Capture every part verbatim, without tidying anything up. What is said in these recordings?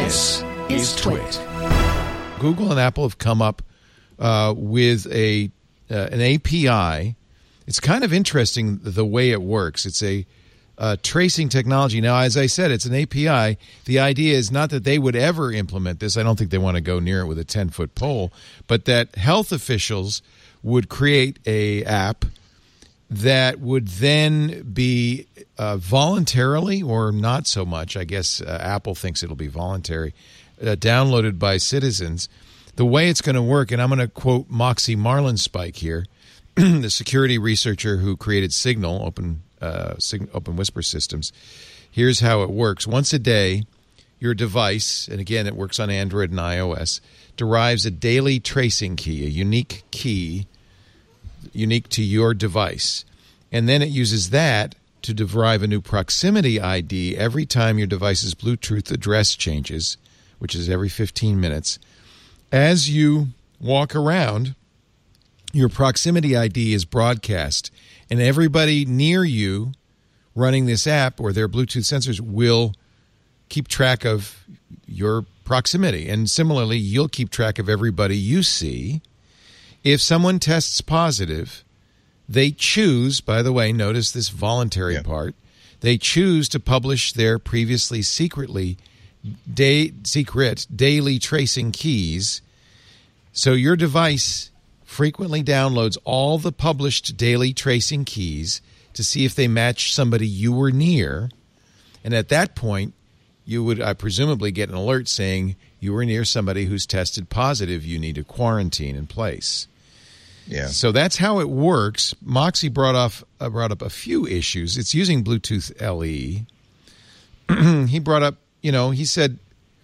This is Twit. Google and Apple have come up uh, with a uh, an A P I. It's kind of interesting the way it works. It's a uh, tracing technology. Now, as I said, it's an A P I. The idea is not that they would ever implement this. I don't think they want to go near it with a ten-foot pole, but that health officials would create a app that would then be uh, voluntarily, or not so much, I guess uh, Apple thinks it'll be voluntary, uh, downloaded by citizens. The way it's going to work, and I'm going to quote Moxie Marlinspike here, the security researcher who created Signal, Open uh, Sig- Open Whisper Systems. Here's how it works. Once a day, your device, and again, it works on Android and iOS, derives a daily tracing key, a unique key, unique to your device. And then it uses that to derive a new proximity I D every time your device's Bluetooth address changes, which is every fifteen minutes. As you walk around, your proximity I D is broadcast, and everybody near you running this app or their Bluetooth sensors will keep track of your proximity. And similarly, you'll keep track of everybody you see. If someone tests positive, they choose, by the way, notice this voluntary yeah. part, they choose to publish their previously secretly day, secret daily tracing keys. So your device frequently downloads all the published daily tracing keys to see if they match somebody you were near. And at that point, you would uh, presumably get an alert saying you were near somebody who's tested positive. You need to quarantine in place. Yeah. So that's how it works. Moxie brought off uh, brought up a few issues. It's using Bluetooth L E. He brought up, you know, he said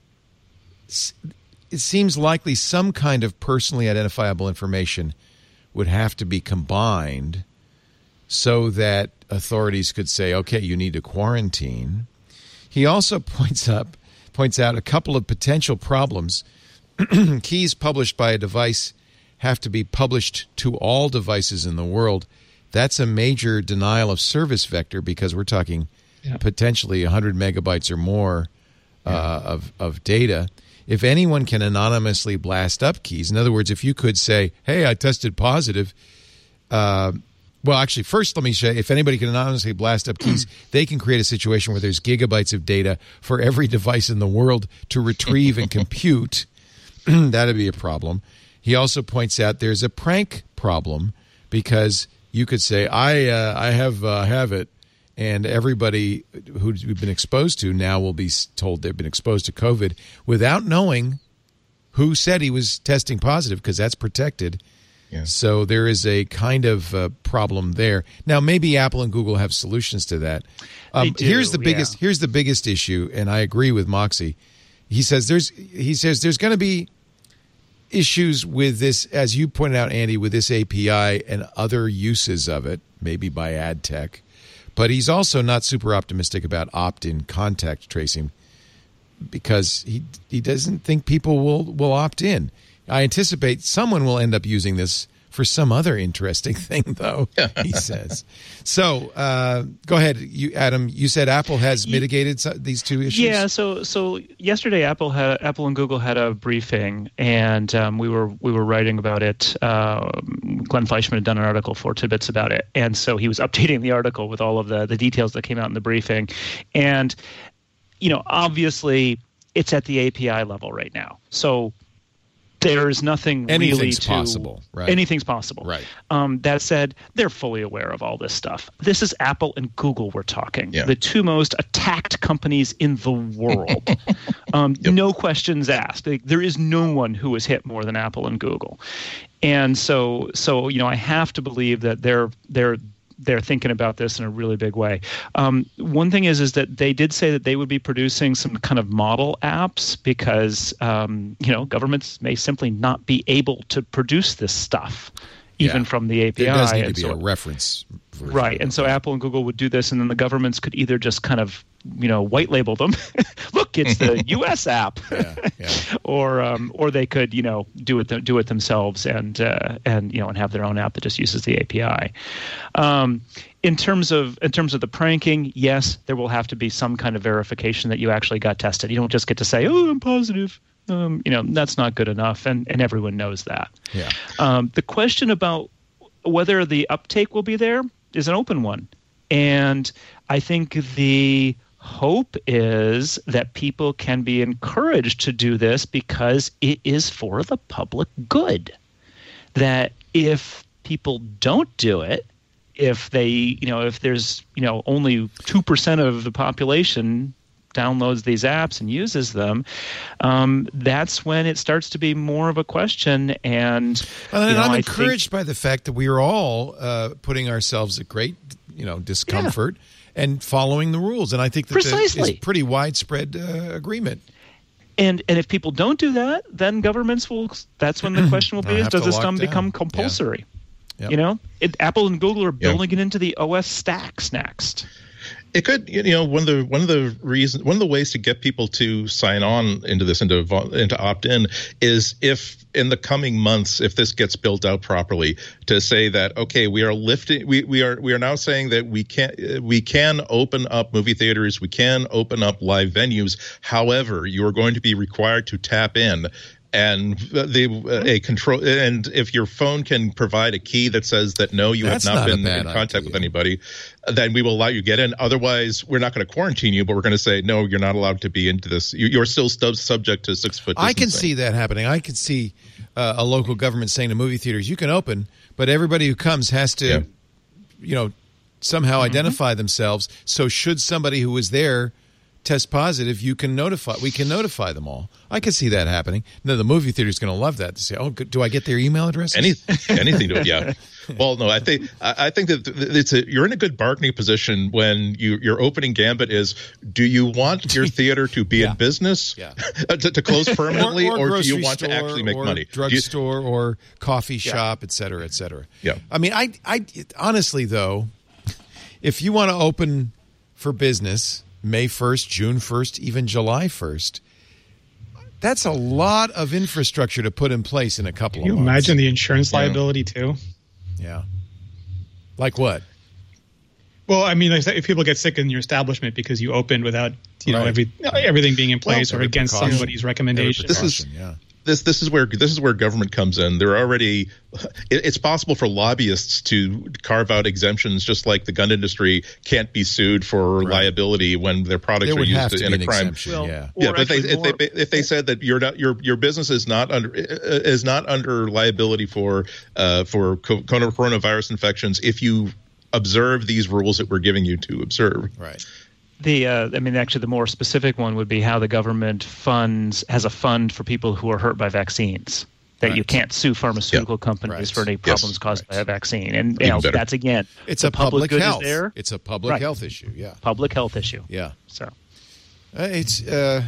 it seems likely some kind of personally identifiable information would have to be combined so that authorities could say, okay, you need to quarantine. He also points up points out a couple of potential problems. Keys published by a device have to be published to all devices in the world. That's a major denial of service vector because we're talking yeah. potentially one hundred megabytes or more uh, yeah. of, of data. If anyone can anonymously blast up keys, in other words, if you could say, hey, I tested positive, uh, well, actually, first let me say, if anybody can anonymously blast up keys, they can create a situation where there's gigabytes of data for every device in the world to retrieve and compute. That'd be a problem. He also points out there's a prank problem because you could say, I uh, I have uh, have it, and everybody who's been exposed to now will be told they've been exposed to COVID without knowing who said he was testing positive because that's protected. Yeah. So there is a kind of uh, problem there. Now, maybe Apple and Google have solutions to that. Um, do, here's the biggest. Yeah. Here's the biggest issue, and I agree with Moxie. He says there's. He says there's going to be issues with this, as you pointed out, Andy, with this A P I and other uses of it, maybe by ad tech. But he's also not super optimistic about opt-in contact tracing because he he doesn't think people will, will opt in. I anticipate someone will end up using this for some other interesting thing, though, he says. So uh, go ahead, you, Adam. You said Apple has mitigated these two issues? Yeah, so so yesterday Apple had Apple and Google had a briefing, and um, we were we were writing about it. Uh, Glenn Fleischman had done an article for Tidbits about it, and so he was updating the article with all of the, the details that came out in the briefing. And, you know, obviously it's at the A P I level right now. So there's nothing anything's really to possible, right? Anything's possible, right? Um, that said, they're fully aware of all this stuff. This is Apple and Google we're talking, yeah. the two most attacked companies in the world. um, yep. No questions asked. Like, there is no one who was hit more than Apple and Google, and so, so you know, I have to believe that they're they're. they're thinking about this in a really big way. Um, one thing is is that they did say that they would be producing some kind of model apps because, um, you know, governments may simply not be able to produce this stuff, even yeah. from the A P I. There does need to and be so, a reference version. Right, and so Apple and Google would do this, and then the governments could either just kind of you know, white label them. Look, it's the U S app, yeah, yeah. or um, or they could, you know, do it do it themselves and uh, and you know and have their own app that just uses the A P I. Um, in terms of in terms of the pranking, yes, there will have to be some kind of verification that you actually got tested. You don't just get to say, "Oh, I'm positive." Um, you know, that's not good enough, and, and everyone knows that. Yeah. Um, the question about whether the uptake will be there is an open one. And I think the hope is that people can be encouraged to do this because it is for the public good. That if people don't do it, if they, you know, if there's, you know, only two percent of the population downloads these apps and uses them, um, that's when it starts to be more of a question. And, well, and you know, I'm I encouraged think, by the fact that we are all uh, putting ourselves at great, you know, discomfort yeah. and following the rules. And I think that Precisely. there is pretty widespread uh, agreement. And and if people don't do that, then governments will. That's when the question will be: is does this lock become down. compulsory? Yeah. Yep. You know, it, Apple and Google are building yeah. it into the O S stacks next. It could, you know, one of the one of the reasons, one of the ways to get people to sign on into this, into into opt in, is if in the coming months, if this gets built out properly, to say that okay, we are lifting, we we are we are now saying that we can we can open up movie theaters, we can open up live venues. However, you are going to be required to tap in. And the uh, a control, and if your phone can provide a key that says that no, you That's have not, not been in contact idea. with anybody, then we will allow you to get in. Otherwise, we're not going to quarantine you, but we're going to say no, you're not allowed to be into this. You, you're still stu- subject to six foot. I can see that happening. I can see uh, a local government saying to movie theaters, "You can open, but everybody who comes has to, Yeah. you know, somehow Mm-hmm. identify themselves. So should somebody who was there test positive, you can notify. We can notify them all. I can see that happening. No, the movie theater is going to love that. To say, "Oh, good, do I get their email address?" Any, anything to it, yeah. Well, no, I think I I think that it's a, you're in a good bargaining position when you your opening gambit is: do you want your theater to be Yeah. in business, Yeah. to, to close permanently, or, or, or do you grocery want store, to actually make or money? Do you- Drugstore or coffee shop, et cetera, et cetera. Yeah. I mean, I, I honestly though, if you want to open for business May first, June first, even July first, that's a lot of infrastructure to put in place in a couple Can you of months. imagine the insurance Yeah. liability too? Yeah. Like what? Well, I mean, like, if people get sick in your establishment because you opened without, you know, Right. every everything being in place Well, or every against precaution. somebody's recommendation. This is- Precaution, yeah. This this is where this is where government comes in. They're already. It, it's possible for lobbyists to carve out exemptions, just like the gun industry can't be sued for Right. liability when their products There are would have used to in be a an crime. exemption, Well, yeah. Or Yeah, but they, actually if more- they if they said that you're not your your business is not under is not under liability for uh, for co- coronavirus infections if you observe these rules that we're giving you to observe. Right. The uh, I mean, actually, the more specific one would be how the government funds has a fund for people who are hurt by vaccines. That Right. you can't sue pharmaceutical Yeah. companies Right. for any Yes. problems caused Right. by a vaccine, and you Even know, better. that's again, It's the a public, good is health. there, It's a public Right. health issue, yeah. public health issue. Yeah. So Uh, it's uh,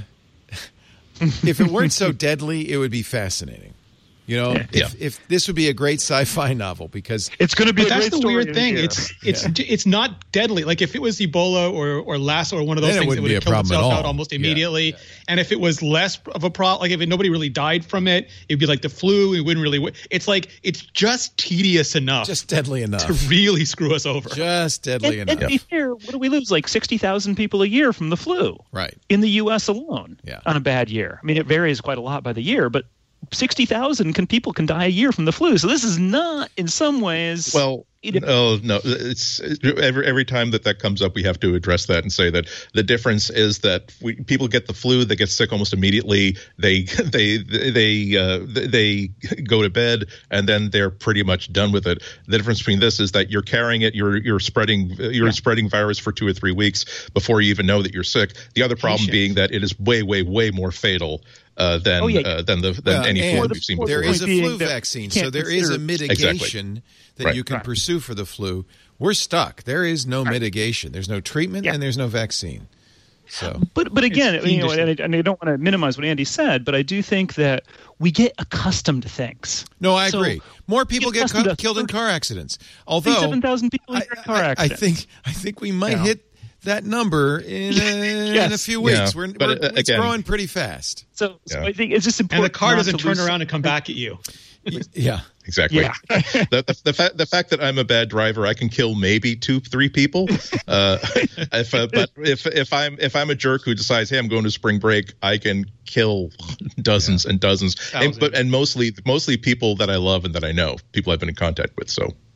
if it weren't so deadly, it would be fascinating. You know, Yeah. if, Yeah. if this would be a great sci-fi novel because it's going to be But a that's great the story weird in thing. here. It's it's it's not deadly. Like if it was Ebola or or Lassa or one of those Then it things, it wouldn't would be have a killed problem at itself all. out almost Yeah, immediately. yeah, And if it was less of a problem, like if nobody really died from it, it'd be like the flu. It wouldn't really. It's like it's just tedious enough just deadly enough. to really screw us over. Just deadly and, and enough. to be fair, what do we lose? Like sixty thousand people a year from the flu, Right. in the U S alone, Yeah. on a bad year. I mean, it varies quite a lot by the year, but sixty thousand can people can die a year from the flu. So this is not, in some ways, Well, It- no, no. It's every every time that that comes up, we have to address that and say that the difference is that we, people get the flu, they get sick almost immediately. They they they uh, they go to bed and then they're pretty much done with it. The difference between this is that you're carrying it, you're you're spreading you're Yeah. spreading virus for two or three weeks before you even know that you're sick. The other problem Patient. being that it is way way way more fatal uh, than Oh, yeah. uh, than the than Uh, any and flu we've seen before. there is a Being flu that vaccine, you so can't there is a consider- mitigation that Right. you can Right. pursue for the flu. We're stuck. There is no mitigation. There's no treatment, Yeah. and there's no vaccine. So But but again, It's you know, fiendish. and I, and I don't want to minimize what Andy said, but I do think that we get accustomed to things. no, I So, agree. More people get get accustomed cu- to killed in thirty car accidents. Although seven thousand people in I, a car I, I accident. think I think we might Yeah. hit that number in, a, yes. in a few weeks. Yeah, we're, but we're, uh, it's again, growing pretty fast. So, so yeah. I think it's just And important. the car not doesn't to turn lose- around and come back at you. Yeah. Exactly. Yeah. the, the, the, fact, the fact that I'm a bad driver, I can kill maybe two, three people. Uh, if, uh, but if if I'm if I'm a jerk who decides, hey, I'm going to spring break, I can kill dozens yeah. and dozens, and, but and mostly mostly people that I love and that I know, people I've been in contact with. So